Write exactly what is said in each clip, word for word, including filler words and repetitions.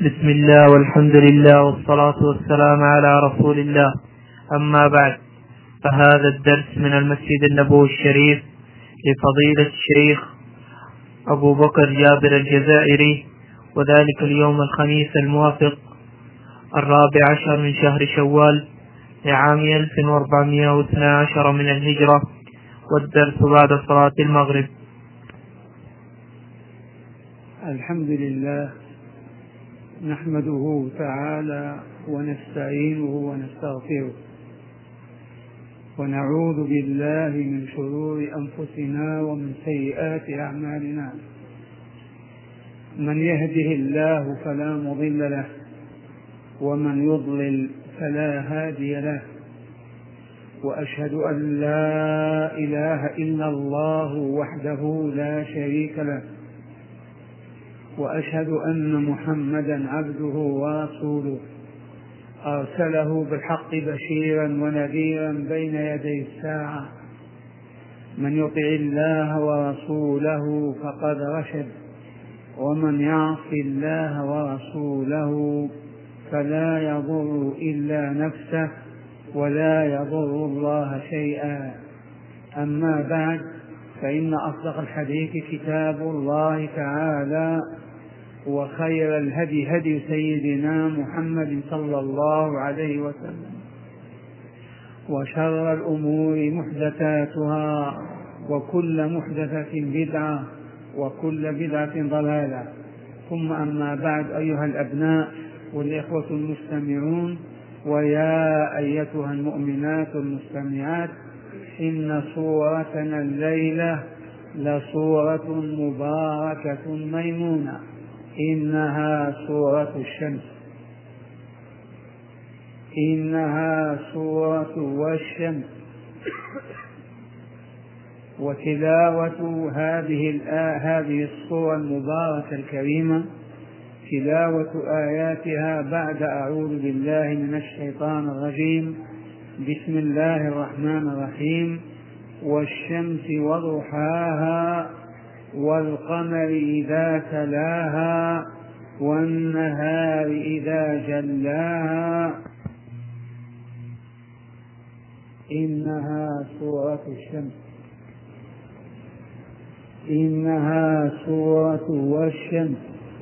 بسم الله والحمد لله والصلاة والسلام على رسول الله. أما بعد، فهذا الدرس من المسجد النبوي الشريف لفضيلة الشيخ أبو بكر جابر الجزائري، وذلك اليوم الخميس الموافق الرابع عشر من شهر شوال لعام ألف وأربعمائة واثني عشر من الهجرة، والدرس بعد صلاة المغرب. الحمد لله، نحمده تعالى ونستعينه ونستغفره، ونعوذ بالله من شرور أنفسنا ومن سيئات أعمالنا. من يهده الله فلا مضل له، ومن يضلل فلا هادي له، وأشهد أن لا إله إلا الله وحده لا شريك له، وأشهد أن محمدا عبده ورسوله، أرسله بالحق بشيرا ونذيرا بين يدي الساعة. من يطع الله ورسوله فقد رشد، ومن يعص الله ورسوله فلا يضر إلا نفسه ولا يضر الله شيئا. أما بعد، فإن أصدق الحديث كتاب الله تعالى، وخير الهدي هدي سيدنا محمد صلى الله عليه وسلم، وشر الأمور محدثاتها، وكل محدثة بدعة، وكل بدعة ضلالة. ثم أما بعد، أيها الأبناء والإخوة المستمعون، ويا أيتها المؤمنات المستمعات، إن صورتنا الليلة لصورة مباركة ميمونة، إنها سورة الشمس، إنها سورة والشمس. وتلاوة هذه هذه السورة المباركة الكريمة، تلاوة آياتها بعد أعوذ بالله من الشيطان الرجيم. بسم الله الرحمن الرحيم. والشمس وضحاها، والقمر إذا تلاها، والنهار إذا جلاها، إنها سورة الشمس، إنها سورة والشمس.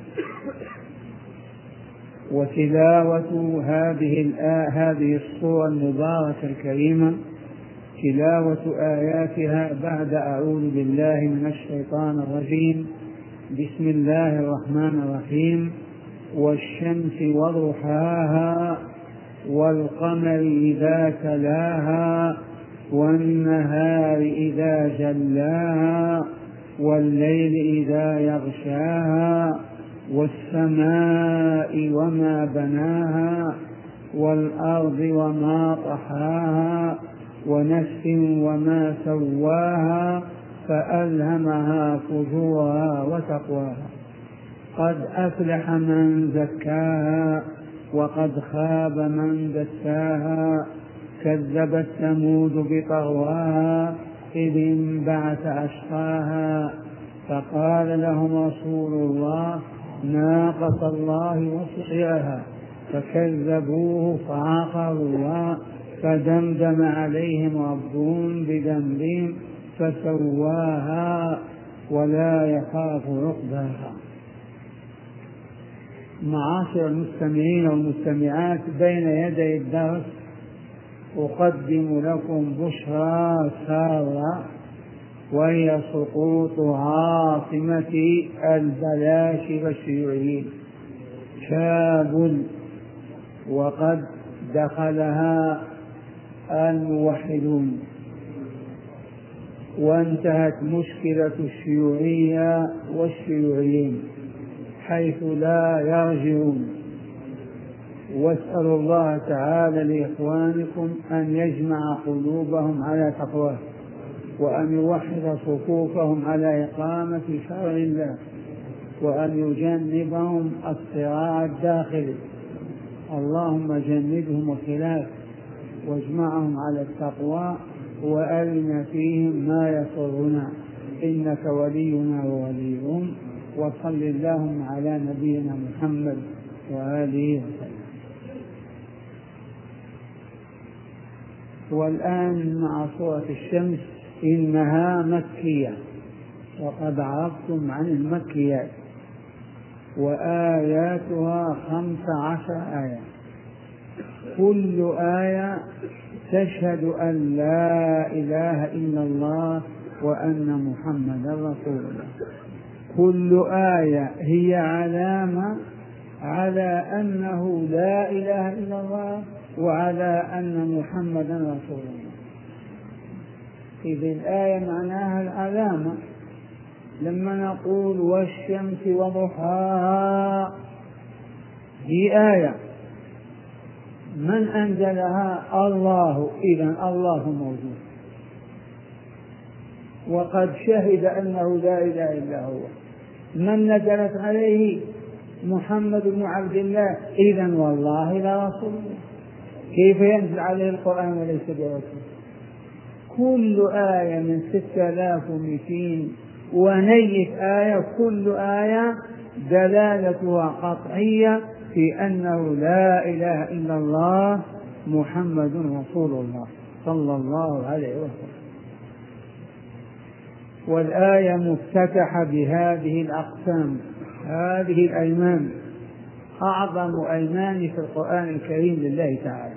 وتلاوة هذه هذه السورة المباركة الكريمة، تلاوة آياتها بعد أعوذ بالله من الشيطان الرجيم. بسم الله الرحمن الرحيم. والشمس وضحاها، والقمر إذا تلاها، والنهار إذا جلاها، والليل إذا يغشاها، والسماء وما بناها، والأرض وما طحاها، ونفس وما سواها، فألهمها فجورها وتقواها. قد أفلح من زكاها، وقد خاب من دساها. كذبت ثمود بطغواها، إذ انبعث أشقاها، فقال لهم رسول الله ناقة الله وسقياها، فكذبوه فعقروها، فدمدم عليهم ربهم بذنبهم فسواها، ولا يخاف عقباها. معاشر المستمعين والمستمعات، بين يدي الدرس أقدم لكم بشرى سارة، وهي سقوط عاصمة البلاشفة الشيوعيين. كابل، وقد دخلها الموحدون، وانتهت مشكلة الشيوعية والشيوعيين حيث لا يرجعون. واسأل الله تعالى لإخوانكم أن يجمع قلوبهم على تقواه، وأن يوحد صفوفهم على إقامة شرع الله، وأن يجنبهم الصراع الداخلي. اللهم جنبهم الخلاف، واجمعهم على التقوى، وأرنا فيهم ما يسرنا، إنك ولينا ووليهم. وصل اللهم على نبينا محمد وآله وسلم. والآن مع سورة الشمس، إنها مكية، وقد عرفتم عن المكيات، وآياتها خمس عشر آية، كل آية تشهد أن لا إله إلا الله وأن محمدا رسول الله. كل آية هي علامة على أنه لا إله إلا الله وعلى أن محمدا رسول الله. إذ الآية معناها العلامة. لما نقول والشمس وضحاها، هي آية من أنزلها؟ الله، إذن الله موجود، وقد شهد أنه لا إله إلا هو. من نزلت عليه؟ محمد بن عبد الله، إذن والله لا رسول الله. كيف ينزل عليه القرآن وليس برسول؟ كل آية من ستة آلاف ومئتين ونيف آية، كل آية دلالتها قطعية في أنه لا إله إلا الله محمد رسول الله صلى الله عليه وسلم. والآية مفتتحة بهذه الأقسام، هذه الأيمان، أعظم أيمان في القرآن الكريم لله تعالى.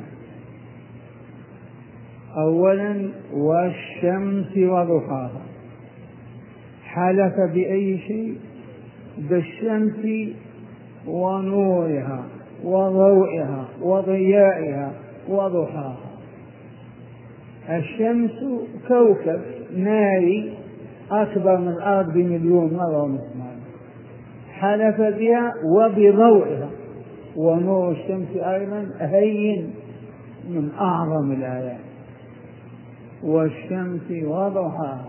أولا والشمس وضحاها، حلف بأي شيء؟ بالشمس ونورها وضوئها وضيائها وضحاها. الشمس كوكب ناري أكبر من الأرض بمليون مرة ونصف، حلف بها وبضوئها. ونور الشمس أيضا هين من أعظم الآيات. والشمس وضحاها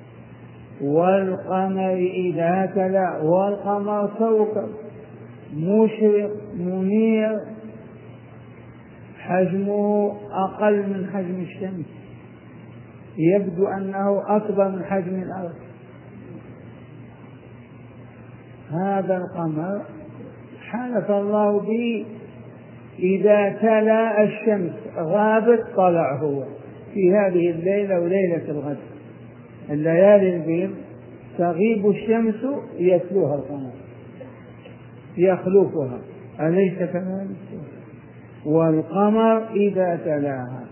والقمر إذا تلا، والقمر كوكب مشرق منير حجمه أقل من حجم الشمس، يبدو أنه أكبر من حجم الأرض. هذا القمر حلف الله به إذا تلا الشمس غابت طلع هو في هذه الليلة وليلة الغد. الليالي البيض تغيب الشمس يتلوها القمر يخلفها، أليس كذلك؟ والقمر إذا تلاها،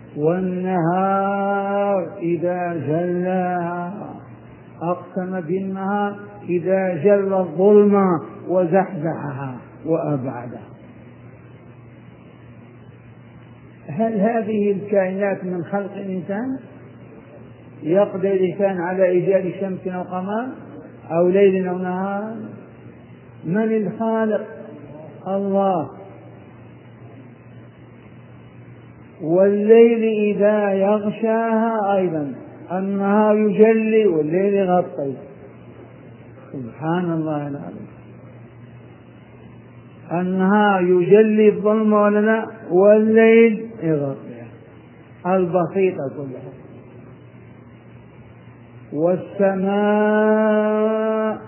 والنهار إذا جلاها، أقسم بالنهار إذا جل الظلم وزحزحها وأبعدها. هل هذه الكائنات من خلق الإنسان؟ يقدر الإنسان على إيجاد شمس أو قمر أو ليل أو نهار؟ من الخالق؟ الله. والليل إذا يغشاها أيضا، النهار يجلي والليل يغطي. سبحان الله العظيم. النهار يجلي الظلم ولا لا؟ والليل يغطيها، البسيطة كلها. والسماء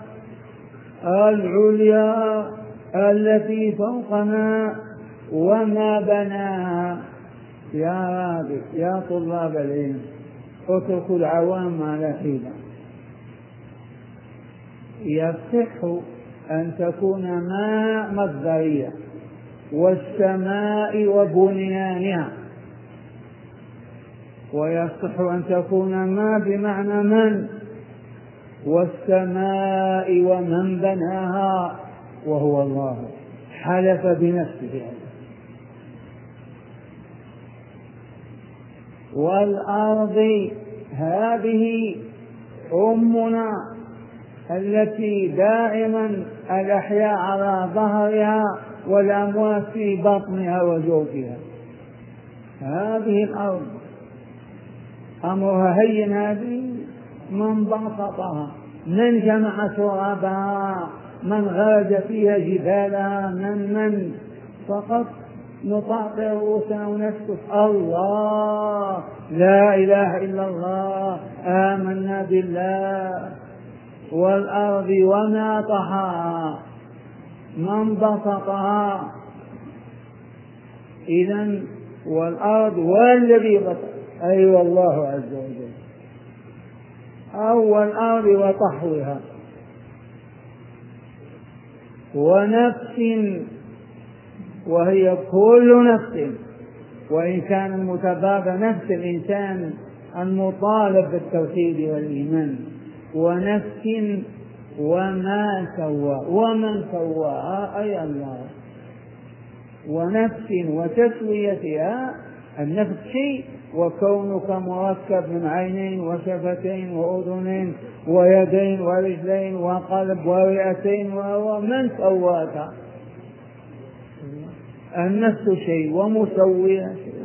العليا التي فوقنا وما بناها. يا رابط يا طلاب العلم، اتركوا العوام على حيلة. يصح أن تكون ما مصدرية، والسماء وبنيانها، ويصح أن تكون ما بمعنى من، والسماء ومن بناها وهو الله، حلف بنفسه. والأرض هذه أمنا التي دائما الأحياء على ظهرها والأموات في بطنها وجوفها. هذه الأرض أمرها هين، هذه من بسطها، من جمع ترابها، من غرج فيها جبالها، من من فقط نطاطئ رؤوسنا ونسكت. الله، لا إله إلا الله، آمنا بالله. والأرض وما طحاها، من بسطها. إذن والأرض والذي بسط أي أيوة الله عز وجل، أو الأرض وطحوها، ونفس وهي كل نفس، وإن كان المتباب نفس الإنسان المطالب بالتوحيد والإيمان، ونفس وما سوى، ومن سواها أي الله، ونفس وتسويتها. النفس شيء، وكونك مركب من عينين وشفتين وأذنين ويدين ورجلين وقلب ورئتين، ومن سواك. النفس شيء ومسويها شيء.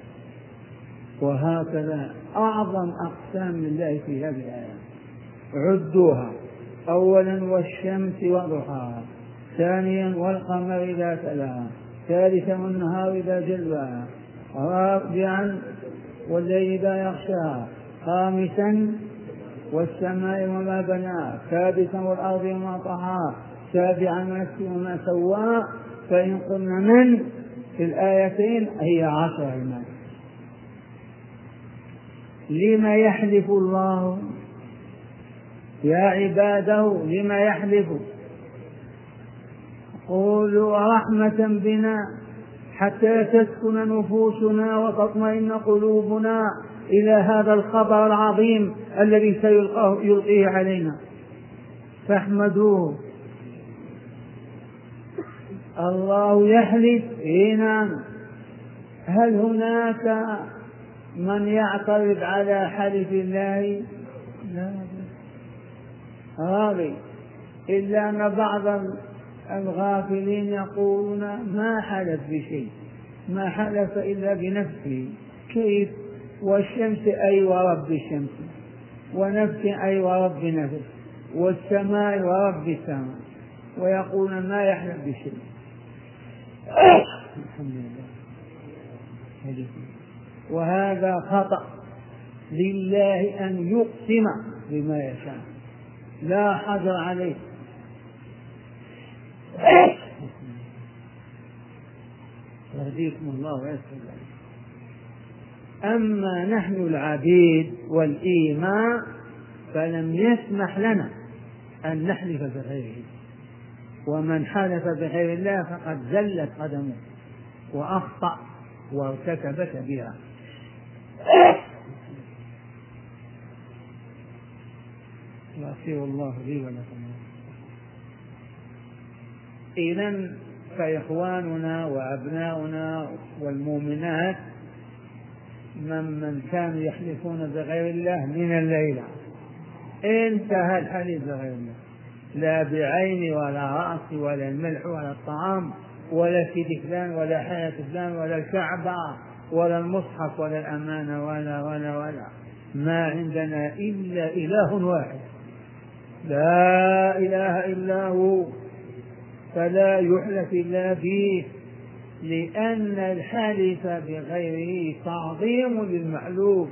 وهكذا أعظم أقسام الله في هذه الآية عدوها: أولا والشمس وضحاها، ثانيا والقمر إذا تلاها، ثالثا والنهار إذا جلاها، رابعا والليل إذا يغشاها، خامسا والسماء وما بناها، سادسا والأرض وما طحاها، سابعا والنفس وما سواها. فإن قلنا من في الآيتين هي عشر المال. لما يحلف الله يا عباده؟ لما يحلف؟ قولوا رحمة بنا حتى تسكن نفوسنا وتطمئن قلوبنا إلى هذا الخبر العظيم الذي سيلقيه علينا، فاحمدوه. الله يحلف. نعم. هل هناك من يعترض على حلف الله؟ لا، راضي. إلا أن بعض الغافلين يقولون ما حلف بشيء، ما حلف إلا بنفسه. كيف؟ والشمس أي ورب الشمس، ونفس أي ورب نفس، والسماء ورب السماء، ويقولون ما يحلف بشيء. الحمد لله. وهذا خطأ. لله أن يقسم بما يشاء، لا حجر عليه. يهديكم الله ويسر. أما نحن العبيد والإيمان فلم يسمح لنا أن نحلف بغيره، ومن حلف بغير الله فقد زلت قدمه وأخطأ وارتكب كبيرة. يغفر الله لي ولكم. إذن فإخواننا وأبناؤنا والمؤمنات من من كانوا يحلفون بغير الله من الليلة انتهى الحلف بغير الله، لا بعين ولا رأس ولا الملح ولا الطعام ولا في فلان ولا حياة فلان ولا الكعبة ولا المصحف ولا الأمانة ولا ولا ولا ما عندنا إلا إله واحد لا إله إلا هو، فلا يحلف إلا به، لأن الحلف بغيره تعظيم للمحلوف،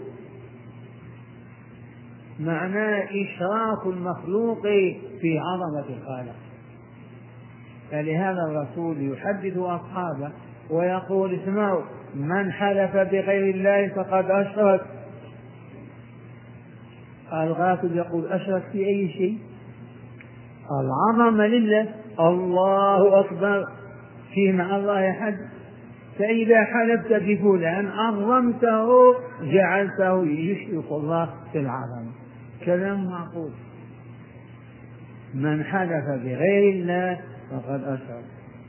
معناه إشراك المخلوق في عظمة الخالق. فلهذا الرسول يحدث أصحابه ويقول: اسمعوا، من حلف بغير الله فقد أشرك. الغافل يقول: أشرك في أي شيء؟ العظمة لله، الله أكبر، في مع الله أحد؟ فإذا حلفت بفلان عظمته جعلته يشرك الله في العظمة، كلام معقول. من حلف بغير الله فقد أشرك.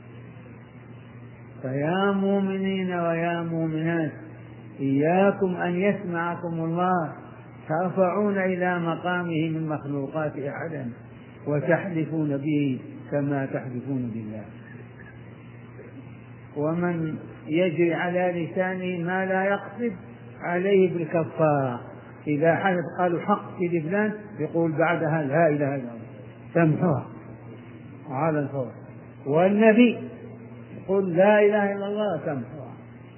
فيا مؤمنين ويا مؤمنات، إياكم أن يسمعكم الله ترفعون إلى مقامه من مخلوقات أحدا وتحلفون به كما تحلفون بالله. ومن يجري على لسانه ما لا يقصد عليه بالكفارة. إذا حلف قالوا حق في فلان يقول بعدها لا إله إلا الله، تمحوها على الفور. والنبي يقول لا إله إلا الله، تمحوها.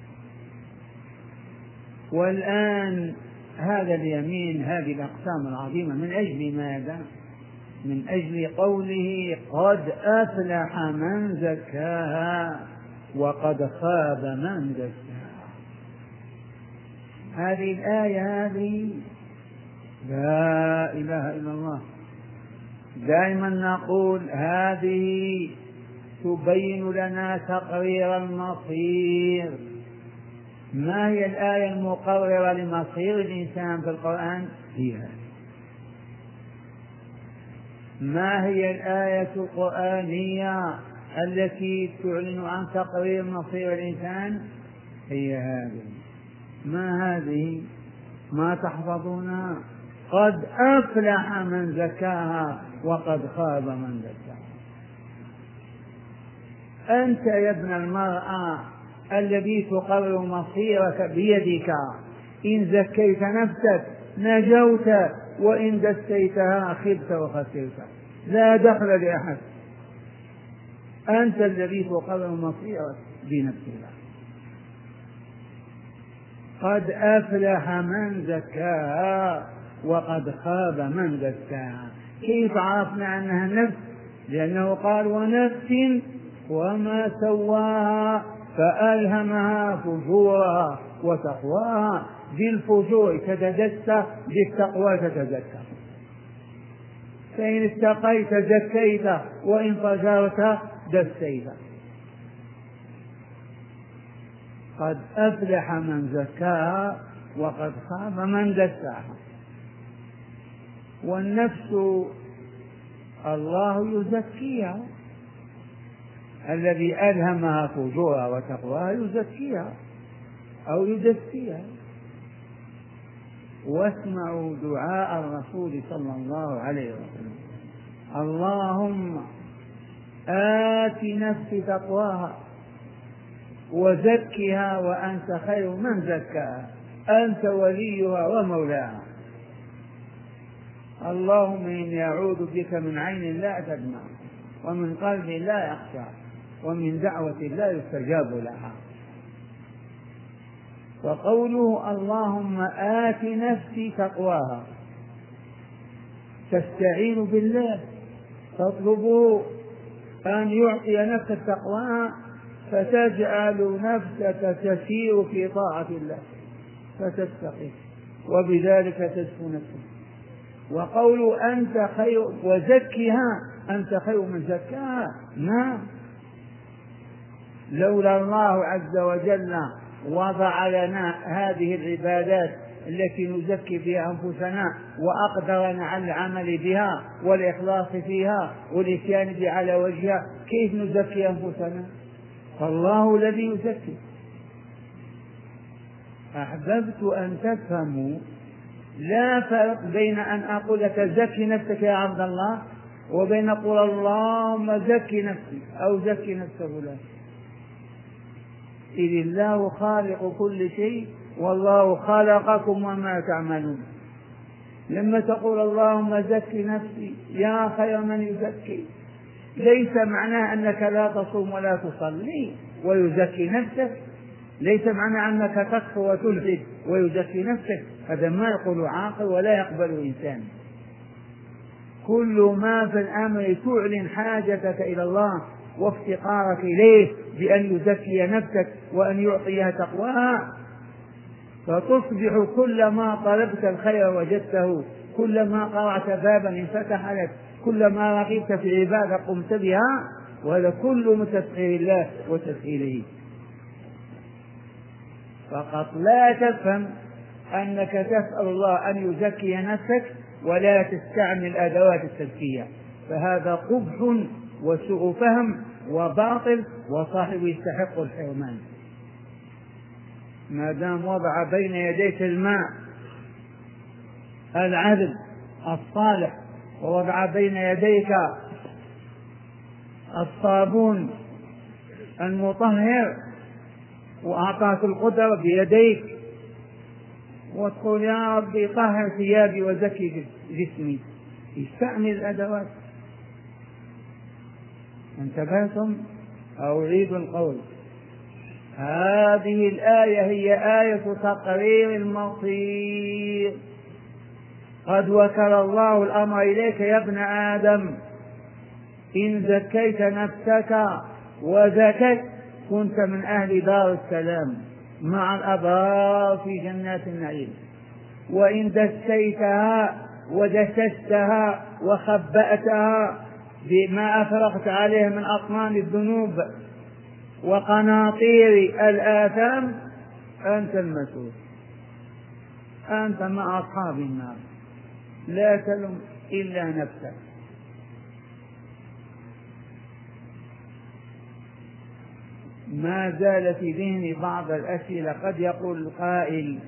والآن هذا اليمين، هذه الأقسام العظيمة، من أجل ماذا؟ من أجل قوله قد أفلح من زكاها وقد خاب من دساها. هذه الآية هذه لا إله إلا الله. دائما نقول هذه تبين لنا تقرير المصير. ما هي الآية المقررة لمصير الإنسان في القرآن؟ هي ما هي الآية القرآنية التي تعلن عن تقرير مصير الإنسان؟ هي هذه. ما هذه؟ ما تحفظونها؟ قد أفلح من زكاها وقد خاب من دساها. أنت يا ابن المرأة الذي تقرر مصيرك بيدك، إن زكيت نفسك نجوت، وإن دسيتها خبت وخسرت، لا دخل لأحد. أنت الذي تقرر مصيرك بنفسك. قد أفلح من زكاها وقد خاب من دساها. كيف عرفنا أنها النفس؟ لأنه قال ونفس وما سواها فألهمها فجورها وتقواها. بالفجور تتدسى، بالتقوى تتزكى. فإن اتقيت زكيت، وإن فجرت دسيت. قد أفلح من زكاها وقد خاب من دساها. والنفس الله يزكيها، الذي ألهمها فجورها وتقواها يزكيها أو يدسيها. واسمعوا دعاء الرسول صلى الله عليه وسلم: اللهم آت نفسي تقواها وزكها وأنت خير من زكاها، أنت وليها ومولاها. اللهم إني أعوذ بك من عين لا تدمع، ومن قلب لا يخشع، ومن دعوة لا يستجاب لها. وقوله اللهم آت نفسي تقواها، تستعين بالله، تطلبه أن يعطي نفسك تقواها، فتجعل نفسك تسير في طاعة الله فتستقيم، وبذلك تزكو نفسك. وقول أنت خير وزكها، أنت خير من زكاها. نعم، لولا الله عز وجل وضع لنا هذه العبادات التي نزكي بها أنفسنا وأقدرنا على العمل بها والإخلاص فيها والإتيان بها على وجهها، كيف نزكي أنفسنا؟ فالله الذي يزكي. أحببت أن تفهموا لا فرق بين أن أقول لك زكي نفسك يا عبد الله، وبين أقول اللهم زكي نفسي أو زكي نفس فلان. إذ الله خالق كل شيء، والله خلقكم وما تعملون. لما تقول اللهم زكي نفسي يا خير من يزكي، ليس معناه أنك لا تصوم ولا تصلي ويزكي نفسك، ليس معناه أنك تكفر وتلحد ويزكي نفسك. هذا ما يقول عاقل ولا يقبل إنسان. كل ما في الأمر تعلن حاجتك إلى الله وافتقارك إليه بأن يزكي نفسك وأن يعطيها تقواها، فتصبح كلما طلبت الخير وجدته، كلما قرعت بابا انفتح لك، كلما رغبت في عبادة قمت بها، وهذا كل من تسخير الله وتسهيله. فقط لا تفهم أنك تسأل الله أن يزكي نفسك ولا تستعمل أدوات التزكية، فهذا قبح وسوء فهم وباطل، وصاحبه يستحق الحرمان. ما دام وضع بين يديك الماء العذب الصالح، ووضع بين يديك الصابون المطهر، وأعطاك القدرة بيديك، وتقول يا ربي طهر ثيابي وزكي جسمي، استعمل الأدوات. انتبهتم؟ أعيد القول: هذه الآية هي آية تقرير المصير. قد وكل الله الأمر إليك يا ابن آدم، إن زكيت نفسك وزكت كنت من أهل دار السلام مع الأبرار في جنات النعيم. وإن دسيتها ودسستها وخبأتها بما أفرغت عليه من أطنان الذنوب وقناطير الآثام أنت المسؤول، أنت مع أصحاب النار، لا تلم إلا نفسك. ما زال في ذهني بعض الأسئلة. قد يقول القائل: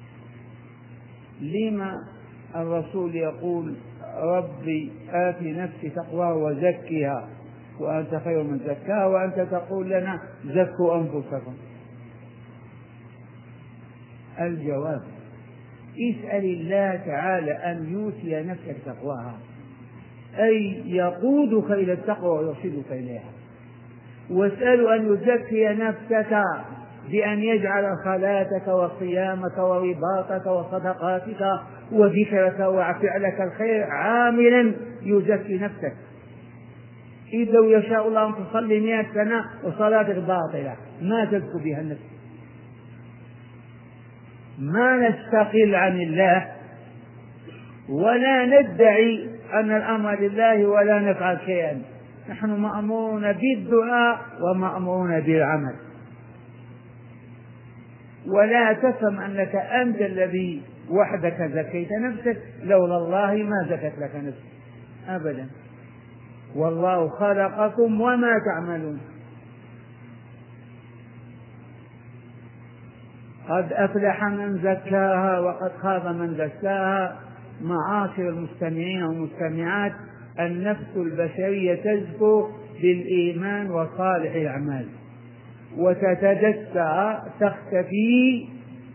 لما الرسول يقول ربي آت نفسي تقواها وزكها وأنت خير من زكاها، وأنت تقول لنا زكوا أنفسكم؟ الجواب: اسأل الله تعالى أن يؤتي نفسك تقواها، أي يقودك إلى التقوى ويرشدك إليها. واسأل أن يزكي نفسك بأن يجعل صلاتك وصيامك ورباطك وصدقاتك وذكرك وفعلك الخير عاملا يزكي نفسك. إذ لو يشاء الله أن تصلي مئة سنة وصلاتك باطلة ما تزكو بها النفس. ما نستقل عن الله ولا ندعي أن الأمر لله ولا نفعل شيئا، نحن مأمورون بالدعاء ومأمورون بالعمل. ولا تفهم أنك أنت الذي وحدك زكيت نفسك، لولا الله ما زكت لك نفسك أبدا. والله خلقكم وما تعملون. قد أفلح من زكاها وقد خاب من دساها. معاشر المستمعين والمستمعات، النفس البشرية تزكو بالإيمان وصالح الأعمال، وتتدسى تختفي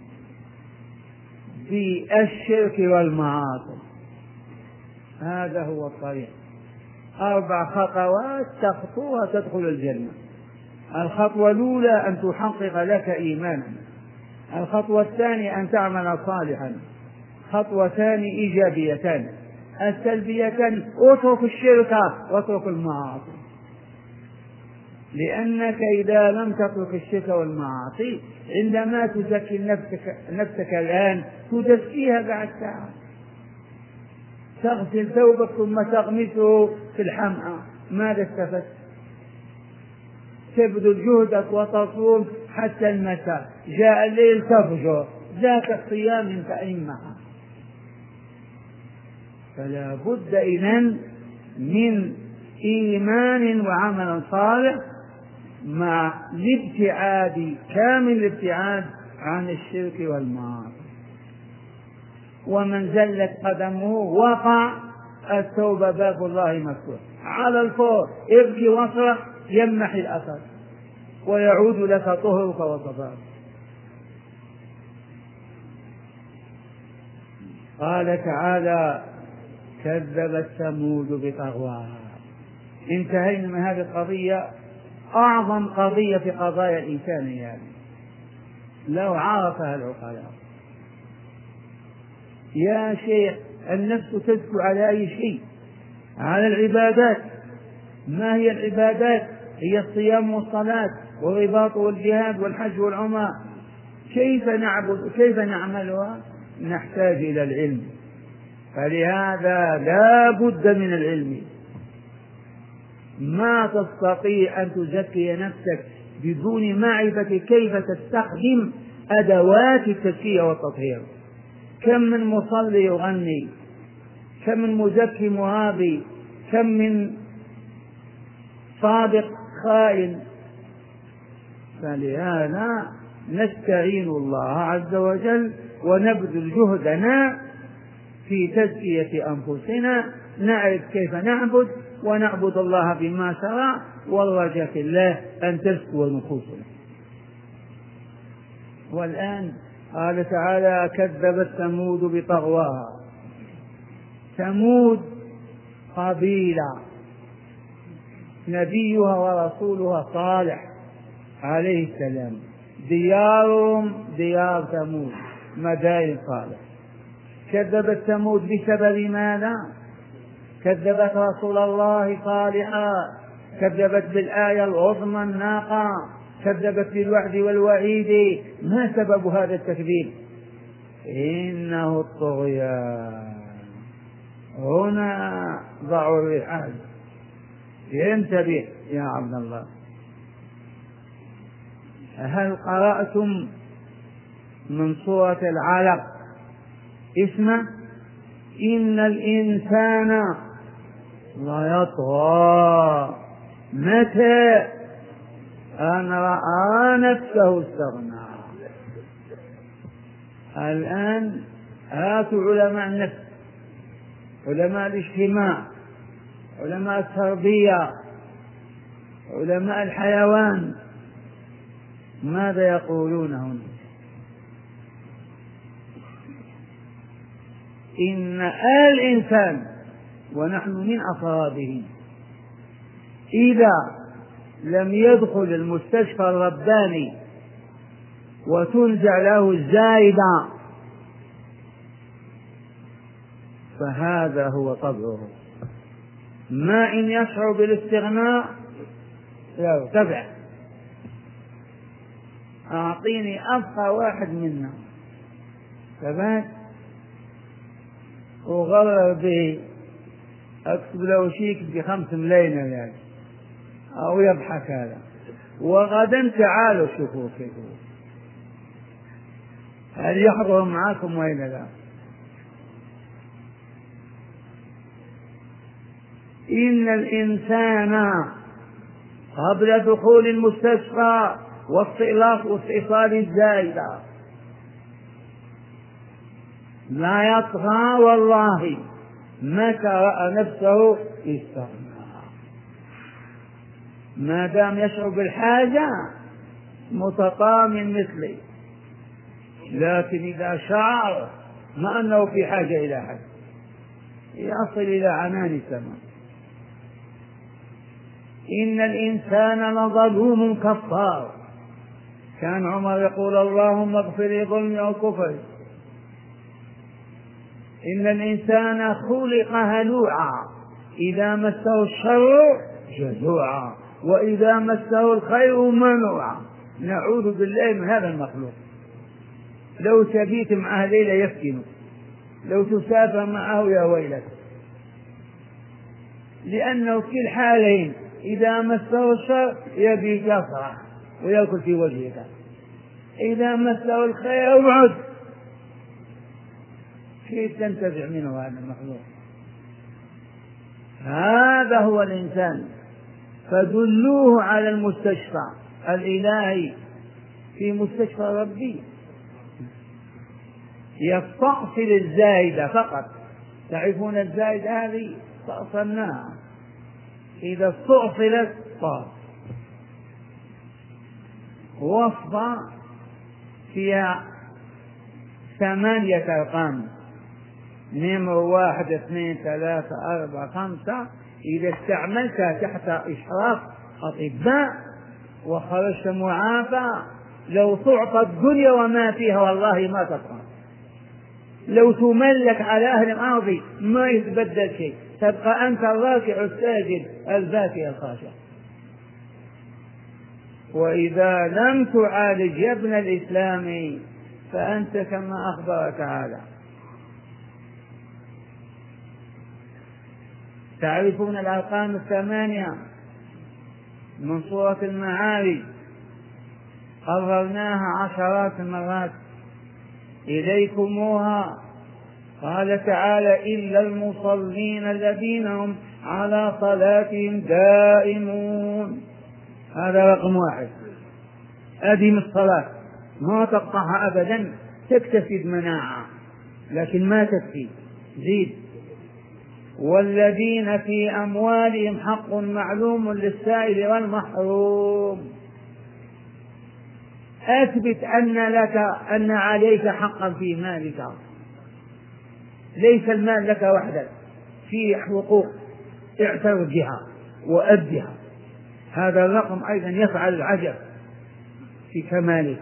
بالشرك والمعاصي. هذا هو الطريق. أربع خطوات تخطوها تدخل الجنة. الخطوة الأولى أن تحقق لك إيمانا. الخطوة الثانية أن تعمل صالحا. خطوتان إيجابيتان. السلبيتان: اترك الشرك واترك المعاصي. لأنك إذا لم تترك الشرك والمعاصي عندما تزكي نفسك, نفسك الآن تزكيها بعد ساعة. تغسل ثوبك ثم تغمسه في الحمأة، ماذا استفدت؟ تبذل جهدك وتصوم حتى المساء، جاء الليل تفجر، ذاك الصيام فإنها. فلا بد إذن من إيمان وعمل صالح مع الابتعاد كامل الابتعاد عن الشرك والمعاصي. ومن زلت قدمه وقع، التوبة باب الله مفتوح على الفور. ابكي واصرخ يمنح الأثر ويعود لك طهرك وصفاك. قال تعالى: كذبت ثمود بطغواها. انتهينا من هذه القضية، أعظم قضية في قضايا الإنسان يعني لو عرفها العقلاء. يا شيخ، النفس تزكو على أي شيء؟ على العبادات. ما هي العبادات؟ هي الصيام والصلاة والرباط والجهاد والحج والعمرة. كيف نعبد؟ كيف نعملها؟ نحتاج إلى العلم. فلهذا لا بد من العلم. ما تستطيع أن تزكي نفسك بدون معرفة كيف تستخدم أدوات التزكية والتطهير. كم من مصلي يغني، كم من مزكي مهابي، كم من صادق خائن. فلهذا نستعين الله عز وجل ونبذل جهدنا في تزكية أنفسنا، نعرف كيف نعبد ونعبد الله بما شرع، والرجاء في الله أن تزكو نفوسنا. والآن قال تعالى: كذبت ثمود بطغواها. ثمود قبيلة نبيها ورسولها صالح عليه السلام، ديارهم ديار ثمود، مدائن صالح. كذبت ثمود بسبب ماذا؟ كذبت رسول الله صالحا، كذبت بالآية العظمى الناقة، كذبت بالوعد والوعيد. ما سبب هذا التكذيب؟ إنه الطغيان. هنا ضعوا الرحال. انتبه يا عبد الله. هل قرأتم من سورة العلق اسمه إن الإنسان ليطغى متى أن رأى نفسه استغنى؟ الآن هاتوا علماء النفس، علماء الاجتماع، علماء التربية، علماء الحيوان، ماذا يقولون هنا؟ إن الإنسان ونحن من أفراده إذا لم يدخل المستشفى الرباني وتنزع له الزايدة فهذا هو طبعه. ما إن يشعر بالاستغناء يرتفع. أعطيني أبقى واحد منا ثبات وغرر به، أكتب له شيك بخمس ملايين ريال أو يضحك هذا، وغدا تعالوا شوفوا كيف هل يحضر معكم وإلا لا؟ إن الإنسان قبل دخول المستشفى واستئلاف واستئصال الزايدة لا يطغى والله متى رأى نفسه استغنى. ما دام يشعر بالحاجة متطامن مثلي، لكن إذا شعر ما أنه في حاجة إلى حد يصل إلى عنان السماء. إن الإنسان لظلوم كفار. كان عمر يقول اللهم اغفر لي ظلمي وكفري. إن الإنسان خلق هلوعا إذا مسه الشر جزوعا وإذا مسه الخير منوعا. نعوذ بالله من هذا المخلوق. لو تبيت معه ليلة يفتنه، لو تسافر معه يا ويلك، لأنه في الحالين إذا مسه الشر يبي يفرح ويأكل في وجهك، إذا مسه الخير ابعد. كيف تنتفع منه هذا المخلوق؟ هذا هو الإنسان. فدلوه على المستشفى الإلهي، في مستشفى ربي يستأصل الزايدة فقط. تعرفون الزايدة هذه استأصلناها، إذا استأصلت طار. وصفة فيها ثمانية أرقام، نمر واحد اثنين ثلاثة أربعة خمسة. إذا استعملتها تحت إشراف أطباء وخرجت معافى، لو تعطى الدنيا وما فيها والله ما تطغى. لو تملك على أهل الأرض ما يتبدل شيء، تبقى أنت الراكع الساجد الباكي الخاشع. وإذا لم تعالج يا ابن الإسلام فأنت كما أخبر تعالى. تعرفون الأرقام الثمانية من سورة المعارج، قررناها عشرات المرات إليكموها. قال تعالى إلا المصلين الذين هم على صلاتهم دائمون. هذا رقم واحد. أدم الصلاة ما تقطعها أبدا، تكتسب مناعة لكن ما تكفي، زيد. والذين في أموالهم حق معلوم للسائل والمحروم. أثبت أن لك أن عليك حقا في مالك، ليس المال لك وحدك، في حقوق اعترف بها وأدها. هذا الرقم أيضا يفعل العجب في كمالك.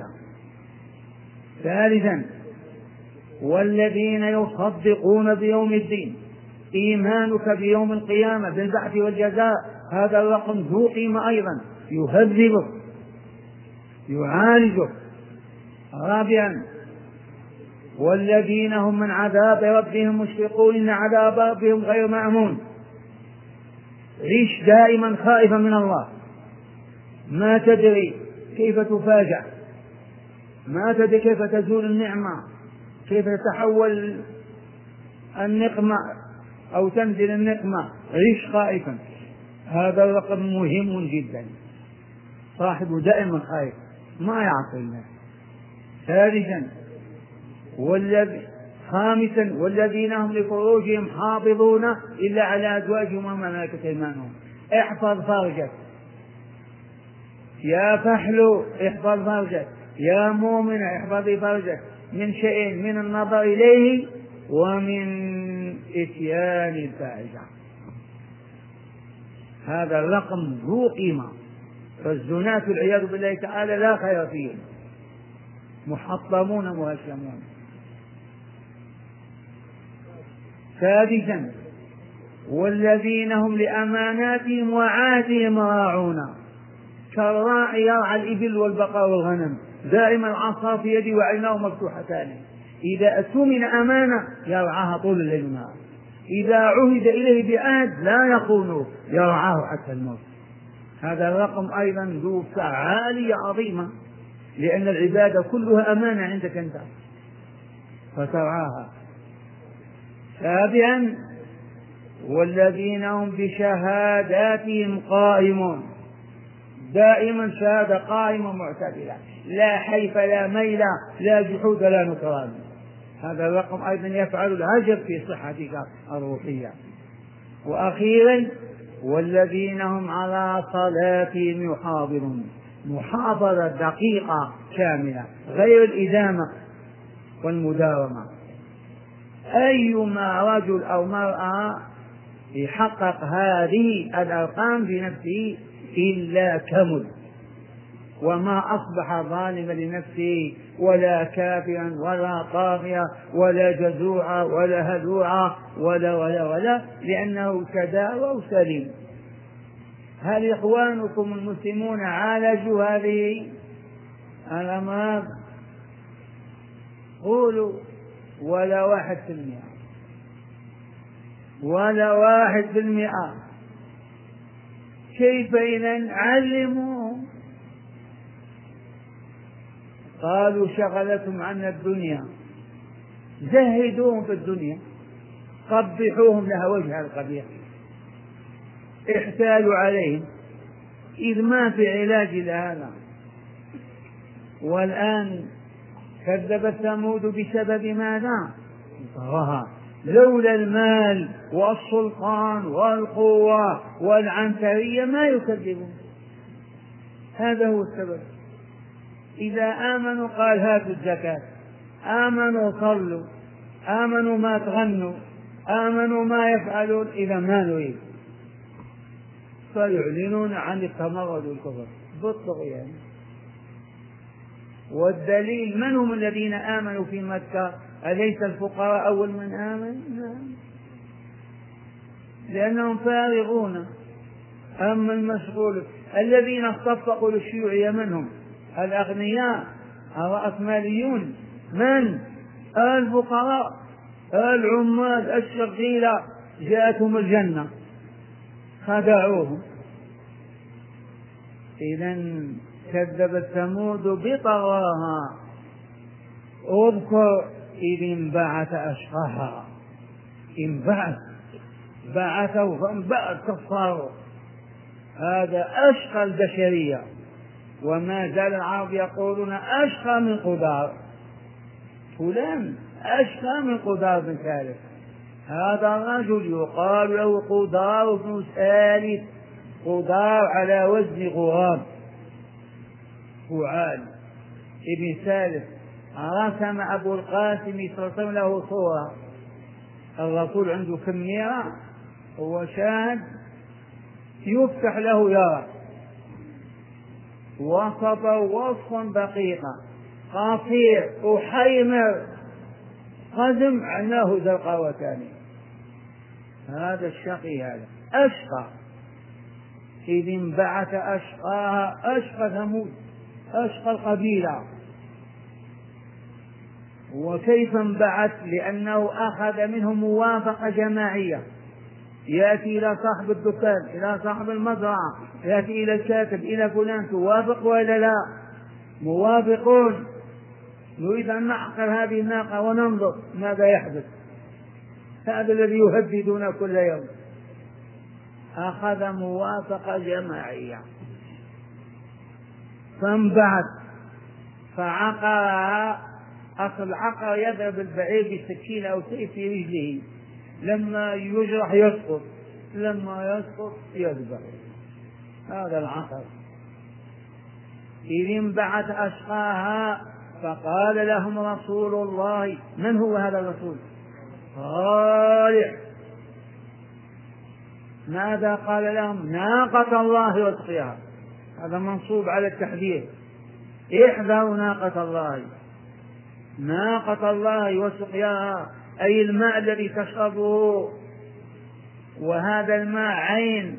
ثالثا والذين يصدقون بيوم الدين. إيمانك بيوم القيامة بالبعث والجزاء، هذا الرقم ذو قيمة أيضا، يهذبك يعالجك. رابعا والذين هم من عذاب ربهم مشفقون إن عذاب ربهم غير مأمون. عيش دائما خائفا من الله، ما تدري كيف تفاجأ، ما تدري كيف تزول النعمة، كيف تتحول النقمة أو تنزل النقمة. عيش خائفا، هذا الرقم مهم جدا، صاحبه دائما خائف ما يعصي الله. ثالثا والذي خامسا والذين هم لفروجهم حافظون إلا على أزواجهم وما ملكت أيمانهم. احفظ فرجك يا فحل، احفظ فرجك يا مؤمن، احفظي فرجك من شيء، من النظر إليه ومن إتيان الفاحشة. هذا الرقم ذو قيمة، فالزنات والعياذ بالله تعالى لا خير فيهم، محطمون مهشمون. سادسا والذين هم لأماناتهم وعهدهم راعون. كالراعي يرعى الإبل والبقر والغنم، دائما العصا في يده وعيناه مفتوحتان، إذا أتمن أمانة يرعاها طول الليل والنهار، إذا عهد إليه بعهد لا يخونه يرعاه حتى الموت. هذا الرقم أيضا ذو فعالية عظيمة، لأن العبادة كلها أمانة عندك أنت فترعاها. سابعا والذين هم بشهاداتهم قائمون، دائما شهادة قائمة معتدلة، لا حيف لا ميل لا جحود لا نكران. هذا الرقم أيضا يفعل العجب في صحتك الروحية. وأخيرا والذين هم على صلاتهم يحافظون، محافظة دقيقة كاملة غير الإدامة والمداومة. أيما رجل أو مرأة يحقق هذه الأرقام بنفسه إلا كمل، وما أصبح ظالما لنفسه ولا كافرا ولا طاغيا ولا جزوعا ولا هلوعا ولا ولا ولا لأنه تداوى سليم. هل إخوانكم المسلمون عالجوا هذه الأمراض؟ قولوا ولا واحد في المئة، ولا واحد في المئة. كيف إذن؟ علموهم. قالوا شغلتهم عنا الدنيا، زهدوهم في الدنيا، قبحوهم لها وجه القبيح، احتالوا عليهم إذ ما في علاج لهذا. والآن كذب ثمود بسبب ماذا؟ طغى. لولا المال والسلطان والقوة والعنترية ما يكذبون، هذا هو السبب. إذا آمنوا قال هاتوا الزكاة، آمنوا صلوا، آمنوا ما تغنوا، آمنوا ما يفعلون، إذا ما نريد فيعلنون عن التمرد والكفر بالطغيان. والدليل من هم الذين آمنوا في مكة؟ أليس الفقراء أول من آمن؟ نعم، لأنهم فارغون. أما المشغول الذين اصطفقوا للشيوعية من هم؟ الأغنياء الرأسماليون. من؟ الفقراء العمال الشغيلة جاءتهم الجنة خدعوهم. إذن كذبت ثمود بطغواها. اذكر إذ انبعث أشقاها، انبعث بعثه فانبعث كفاره، هذا أشقى البشرية. وما زال العرب يقولون أشقى من قدار فلان، أشقى من قدار بن ثالث. هذا الرجل يقال له قدار بن ثالث، قدار على وزن غراب، فعال ابن ثالث. رسم أبو القاسم صلى الله عليه وسلم له صورة، الرسول عنده كميرة هو شاهد يفتح له يرى، وصفه وصفا دقيقا، قصير أحيمر قزم، عيناه زرقاوتان. هذا الشقي هذا أشقى، إذ انبعث أشقاها، أشقى ثمود، أشقى القبيلة. وكيف انبعث؟ لأنه أخذ منهم موافقة جماعية، يأتي إلى صاحب الدكان، إلى صاحب المزرعة، يأتي إلى الكاتب، إلى فلان، توافق ولا لا؟ موافقون، نريد أن نعقر هذه الناقة وننظر ماذا يحدث. هذا الذي يهددنا كل يوم. أخذ موافقة جماعية فانبعث فعقرها. أصل عقر يضرب البعير بسكين أو سيف في رجله، لما يجرح يسقط، لما يسقط يذبح. هذا العقر. إذ انبعث أشقاها فقال لهم رسول الله. من هو هذا الرسول؟ صالح. ماذا قال لهم؟ ناقة الله وسقياها. هذا منصوب على التحذير، احذروا ناقة الله. ناقة الله وسقياها أي الماء الذي تشربه، وهذا الماء عين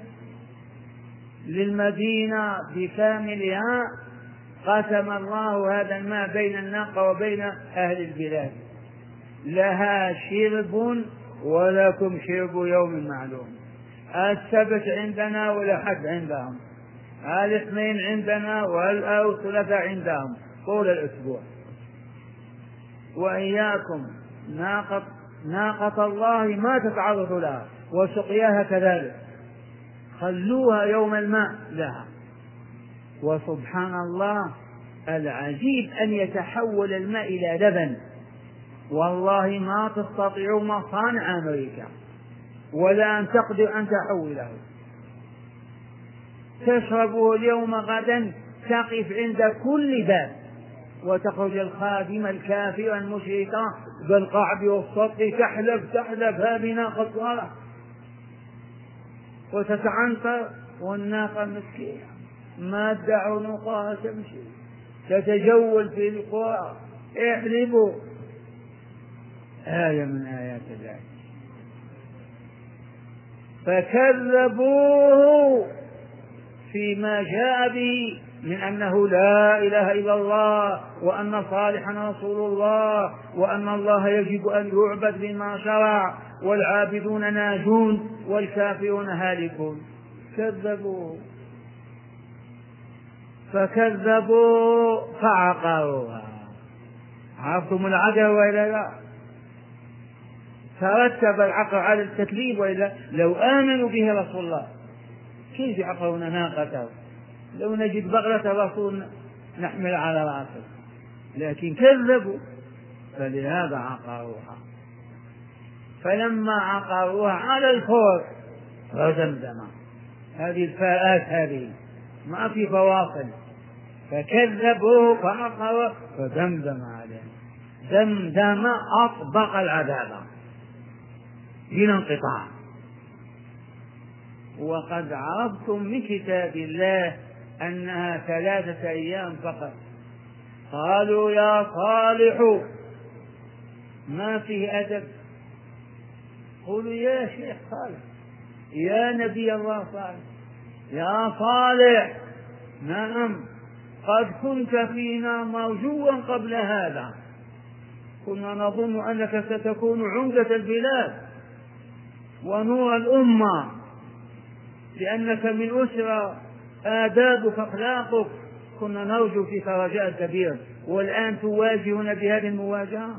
للمدينة بكاملها. قسم الله هذا الماء بين الناقة وبين أهل البلاد، لها شرب ولكم شرب يوم معلوم. السبت عندنا والأحد عندهم، الاثنين عندنا والثلاثاء عندهم طول الأسبوع. وإياكم ناقة, ناقة الله ما تتعرض لها، وسقياها كذلك، خلوها يوم الماء لها. وسبحان الله العجيب أن يتحول الماء إلى لبن. والله ما تستطيع مصانع أمريكا ولا أن تقدر أن تحوله. تشربه اليوم غدا، تقف عند كل باب وتخرج الخادمة الكافرة المشركة بالقعب والسطح تحلب تحلب هذه ناقة صالح، وتتعنطر. والناقة مسكينة ما ادعوا نقاها تمشي، تتجول في القرى، احلبوا. آية من آيات الله. فكذبوه فيما جاء به من أنه لا إله إلا الله، وأن صالحا رسول الله، وأن الله يجب أن يعبد بما شرع، والعابدون ناجون والكافرون هالكون. كذبوه فكذبوا فعقروها. عرفتم العجب وإلا لا؟ ترتب العقر على التكذيب وإلا؟ لو آمنوا به رسول الله كيف يعقرون ناقته؟ لو نجد بغلة الرسول نحمل على رأسه، لكن كذبوا فلهذا عقروها. فلما عقروها على الفور فدمدم. هذه الفاءات هذه ما في فواصل. فكذبوه فعقروا فدمدم عليه. دمدم أطبق العذاب بلا انقطاع. وقد عرفتم من كتاب الله أنها ثلاثة أيام فقط. قالوا يا صالح، ما فيه أدب. قولوا يا شيخ صالح، يا نبي الله صالح، يا صالح. نعم، قد كنت فينا مرجوا قبل هذا، كنا نظن أنك ستكون عمدة البلاد ونور الأمة، لأنك من أسرة آدابك أخلاقك، كنا نرجو فيك رجاء كبير، والآن تواجهنا بهذه المواجهة.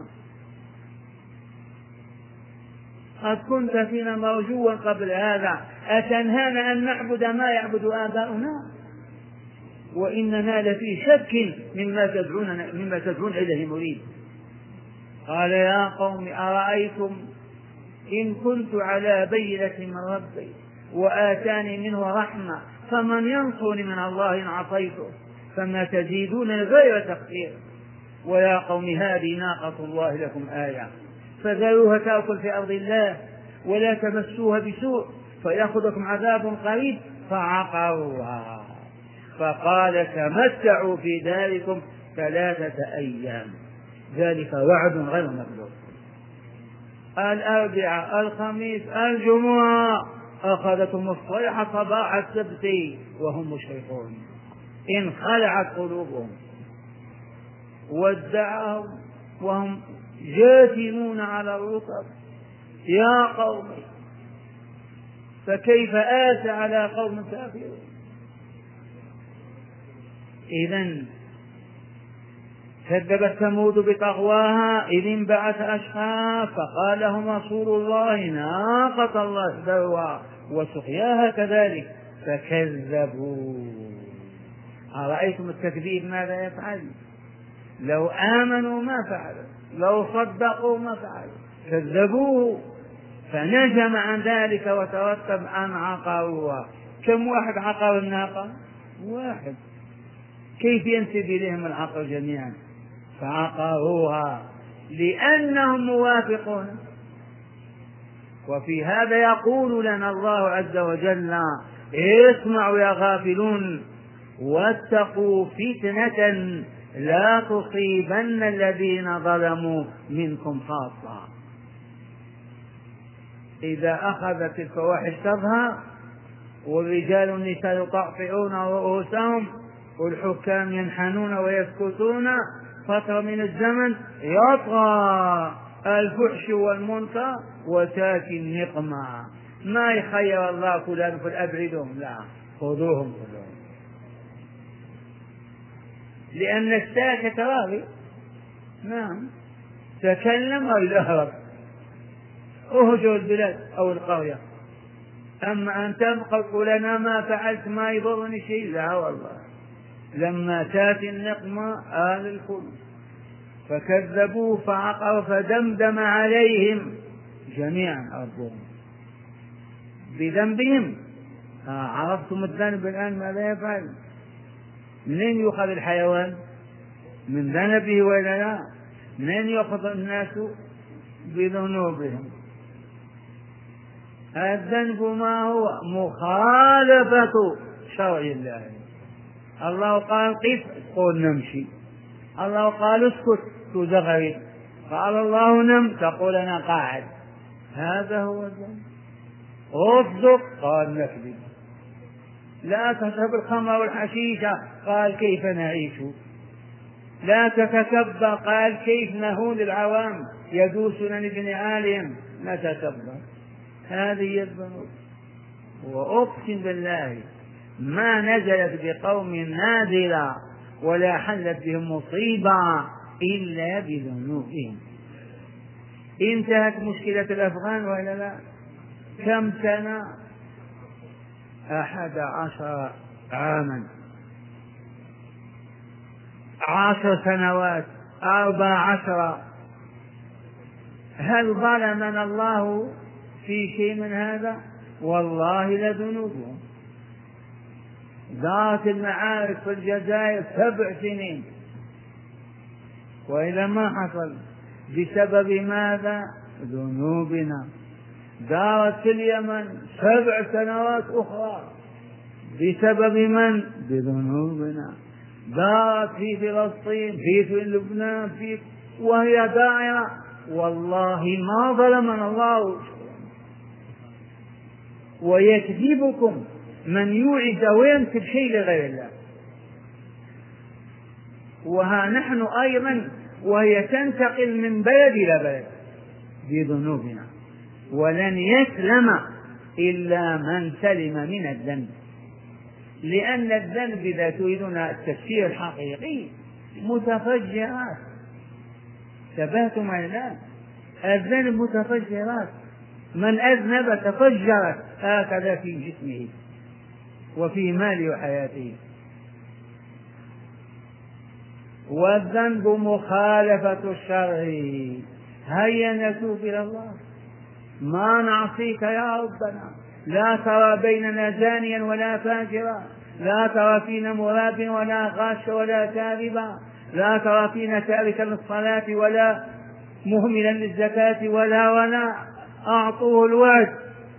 قد كنت فينا مرجوا قبل هذا، أتنهانا أن نعبد ما يعبد آباؤنا؟ وإننا لفي شك مما تدعون مما تدعون إليه مريد. قال يا قوم أرأيتم إن كنت على بينة من ربي وآتاني منه رحمة فمن ينصرني من الله إن عصيته؟ فما تزيدون غير تخسير. ويا قوم هذه ناقة الله لكم آية فذروها تأكل في أرض الله ولا تمسوها بسوء فيأخذكم عذاب قريب. فعقروها فقال تمتعوا في داركم ثلاثة أيام ذلك وعد غير مكذوب. الأربعاء الخميس الجمعة أخذتهم الصيحة صباح السبت وهم مشركون، انخلعت قلوبهم وادعاهم وهم جاثمون على الرطب. يا قوم فكيف آسى على قوم كافرين. إذن كذبت ثمود بطغواها إذ انبعث أشقاها فقال لهم رسول الله ناقة الله ذروها وسقياها كذلك فكذبوا. أرأيتم التكذيب ماذا يفعل؟ لو آمنوا ما فعلوا، لو صدقوا ما فعلوا، كذبوه فنجم عن ذلك وترتب أن عقروها. كم واحد عقر الناقة؟ واحد. كيف ينسب إليهم العقل جميعا؟ فعقروها لأنهم موافقون. وفي هذا يقول لنا الله عز وجل اسمعوا يا غافلون واتقوا فتنة لا تصيبن الذين ظلموا منكم خاصة. إذا أخذت الفواحش تظهر والرجال والنساء يطأطئون رؤوسهم والحكام ينحنون ويسكتون فترة من الزمن يطغى الفحش والمنكر وتاتي النقمة. ما يخير الله فلان فلأبعدهم، لا خذوهم كلهم، لأن الساكت راضي. نعم تكلم أو يهرب اهجر البلاد أو القرية. أما أن تبقى تقول أنا ما فعلت ما يضرني شيء، لا والله لما تاتي النقمة آل الكل. فكذبوا فعقروا فدمدم عليهم جميعا ربهم بذنبهم. آه عرفتم الذنب الآن ماذا يفعل؟ منين يؤخذ الحيوان؟ من ذنبه ولا لا؟ منين يأخذ الناس؟ بذنوبهم. الذنب ما هو؟ مخالفة شرع الله. الله قال قف تقول نمشي، الله قال اسكت تزغرد، قال الله نم تقول أنا قاعد. هذا هو الذنب. اصدق قال نكذب، لا تشرب الخمر والحشيشة قال كيف نعيش، لا تتكبر قال كيف نهون العوام يدوسنا لابن عالم نتكبر. هذه الذنوب. وأقسم بالله ما نزلت بقوم نازلة ولا حلت بهم مصيبة إلا بذنوبهم. انتهت مشكلة الأفغان ولا لا؟ كم سنة؟ أحد عشر عاما، عشر سنوات، أربع عشر. هل ظلمنا الله في شيء من هذا؟ والله لذنوبهم. ذات المعارك في الجزائر سبع سنين، وإذا ما حصل بسبب ماذا؟ ذنوبنا. دارت في اليمن سبع سنوات أخرى بسبب من؟ بذنوبنا. دارت في فلسطين، في لبنان، في وهي دائرة. والله ما ظلمنا الله. ويكذبكم من يوعد وينسب شيء لغير الله. وها نحن أيضا وهي تنتقل من بلد إلى بلد بذنوبنا. ولن يسلم إلا من سلم من الذنب، لأن الذنب إذا تريدون التفسير الحقيقي متفجرات. ثباتم على الله، الذنب متفجرات. من أذنب تفجرت هكذا في جسمه وفي ماله وحياته. والذنب مخالفة الشرع. هيا نتوب إلى الله، ما نعصيك يا ربنا. لا ترى بيننا زانيا ولا فاجرا، لا ترى فينا مراب ولا غاش ولا كاذبا، لا ترى فينا تاركا للصلاة ولا مهملا للزكاة ولا ولا. أعطوه الوعد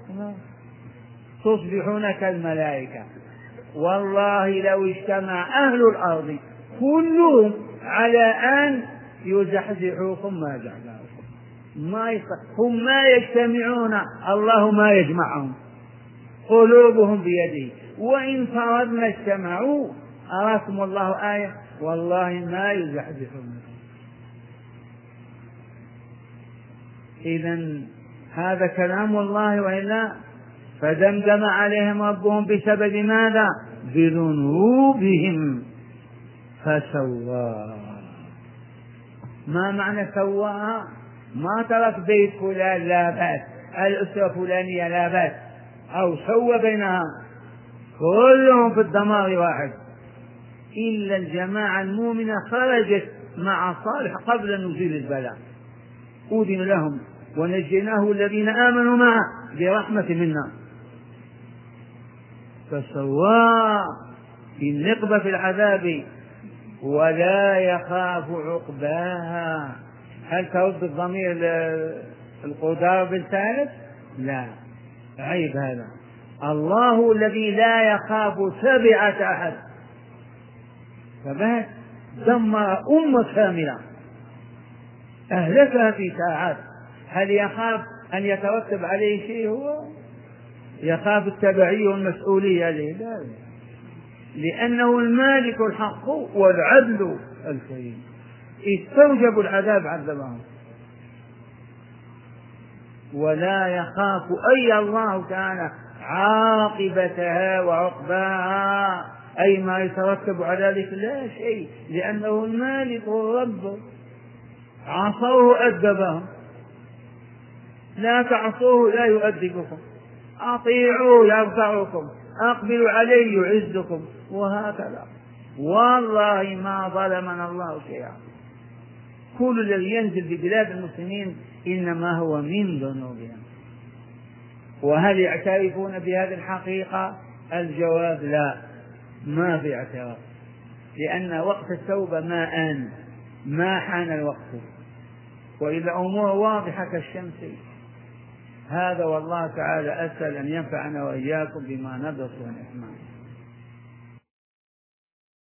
تصبحون كالملائكة. والله لو اجتمع أهل الأرض كلهم على أن يزحزحوكم ما زحزحوكم ما يصح. هم ما يجتمعون، الله ما يجمعهم، قلوبهم بيده. وإن فرضنا اجتمعوا أراكم الله آية والله ما يزحزحون. إذن هذا كلام الله وإلا فدمدم عليهم ربهم بسبب ماذا؟ بذنوبهم فسواها. ما معنى سواها؟ ما ترك بيت فلان لا بأس، الأسرة فلانية لا بأس، أو سوى بينها، كلهم في الدمار واحد، إلا الجماعة المؤمنة خرجت مع صالح قبل نزول البلاء، أذن لهم ونجيناه الذين آمنوا معه برحمة منا. فسواه في النقبة في العذاب ولا يخاف عقباها. هل ترد الضمير القدار بالثالث؟ لا، عيب هذا. الله الذي لا يخاف سبعة أحد، فبات دمر أمة كاملة أهلكها في ساعات. هل يخاف أن يترتب عليه شيء؟ هو يخاف التبعية والمسؤولية عليه؟ لا، لأنه المالك الحق والعدل الكريم، استوجبوا العذاب عذبهم. ولا يخاف أي الله تعالى عاقبتها وعقباها، أي ما يترتب على ذلك، لا شيء، لأنه المالك والرب. عصوه أدبهم، لا تعصوه لا يؤدبكم، أطيعوه يرفعكم، أقبلوا عليه يعزكم، وهكذا. والله ما ظلمنا الله شيئا. كل الذي ينزل ببلاد المسلمين إنما هو من ذنوبهم. وهل يعترفون بهذه الحقيقة؟ الجواب لا، ما في اعتراف، لأن وقت التوبة ما آن، ما حان الوقت، وإذا أمور واضحة كالشمس. هذا والله تعالى أسأل أن ينفعنا وإياكم بما ندرس ونسمع.